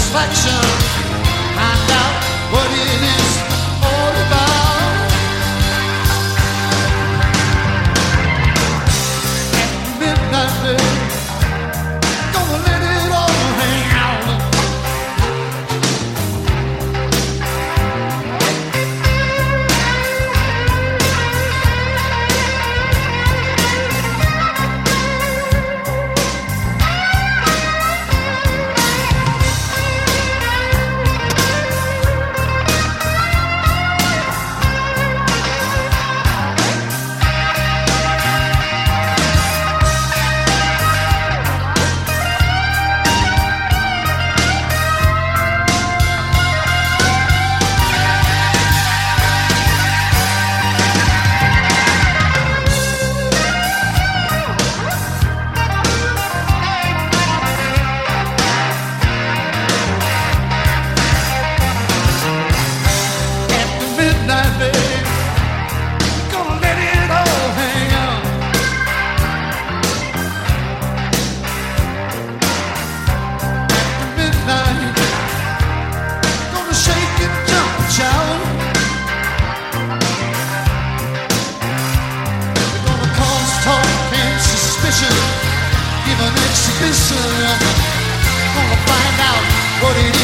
satisfaction. Find out what it is all about. At midnight, babe, gonna let it all hang out. Midnight, babe, gonna let it all hang out. At midnight, gonna shake and jump and shout. We're gonna cause talk and suspicion, give an exhibition. Gonna find out what it is.